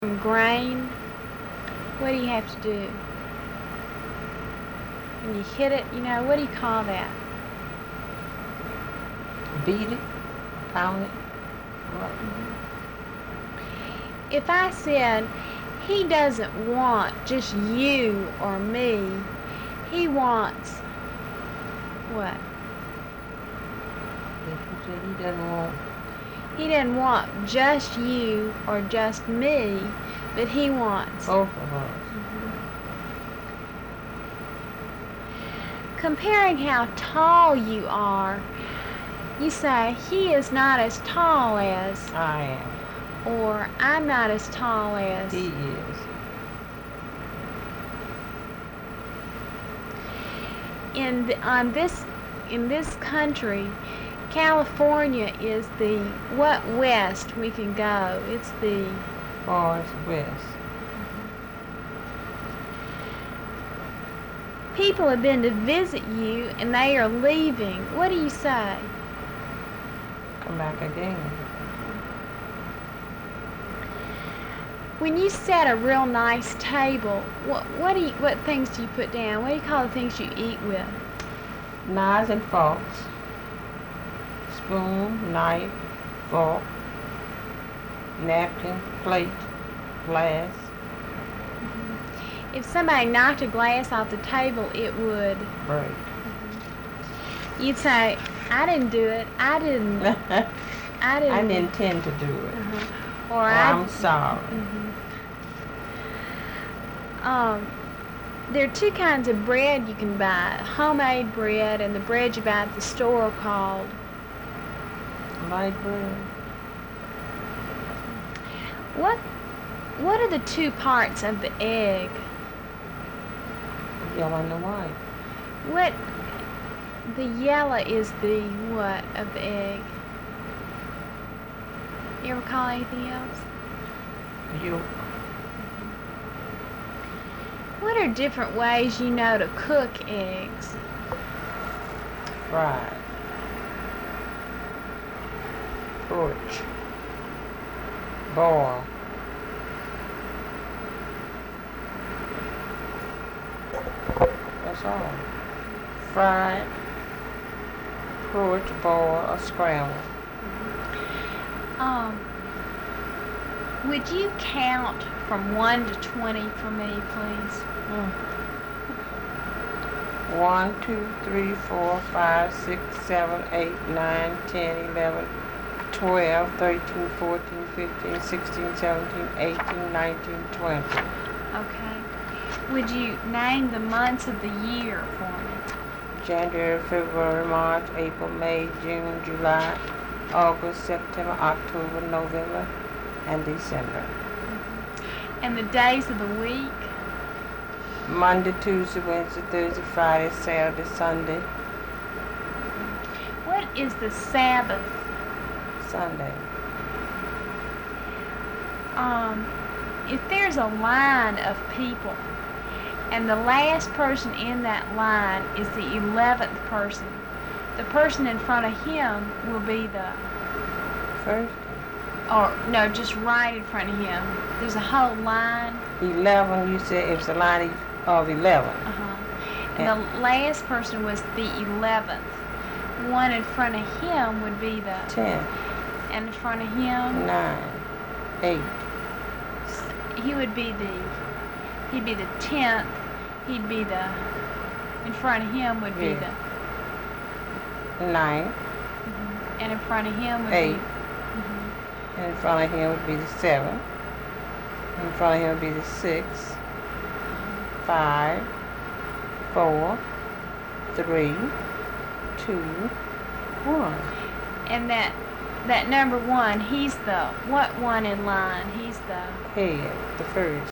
Grain, what do you have to do? When you hit it, what do you call that? Beat it, pound it. What? If I said, he doesn't want just you or me, he wants what? If you said he doesn't want. He doesn't want just you or just me, but he wants Both of us. Comparing how tall you are, you say, he is not as tall as, I am. or I'm not as tall as. He is. In this country, California is the what west we can go. It's the Farthest west. people have been to visit you and they are leaving. What do you say? Come back again. When you set a real nice table, what things do you put down? What do you call the things you eat with? Knives and forks. Spoon, knife, fork, napkin, plate, glass. If somebody knocked a glass off the table, it would Break. You'd say, I didn't do it. I didn't I didn't intend to do it. Or I'm sorry. There are two kinds of bread you can buy. Homemade bread and the bread you buy at the store called Light bread. What are the two parts of the egg? Yellow and the white. The yellow is the what of the egg? You ever call anything else? Yolk. What are different ways you know to cook eggs? Fried. Poach. Boil. That's all. Fried, poach, boil, or scramble. Would you count from 1 to 20 for me, please? 1, 2, 3, 4, 5, 6, 7, 8, 9, 10, 11, 12, 13, 14, 15, 16, 17, 18, 19, 20. Okay. Would you name the months of the year for me? January, February, March, April, May, June, July, August, September, October, November, and December. And the days of the week? Monday, Tuesday, Wednesday, Thursday, Friday, Saturday, Sunday. What is the Sabbath? Sunday. If there's a line of people and the last person in that line is the 11th person, the person in front of him will be the First? or no, just right in front of him. There's a whole line. 11, you said it was a line of 11. And the last person was the 11th. One in front of him would be the 10. And in front of him 9. 8. he'd be the 10th. He'd be the in front of him would be the 9. And in front of him would 8. be And in front of him would be the 7. In front of him would be the 6. 5. 4. 3. 2. 1. And that number 1, he's the what one in line? He's the Head, the first.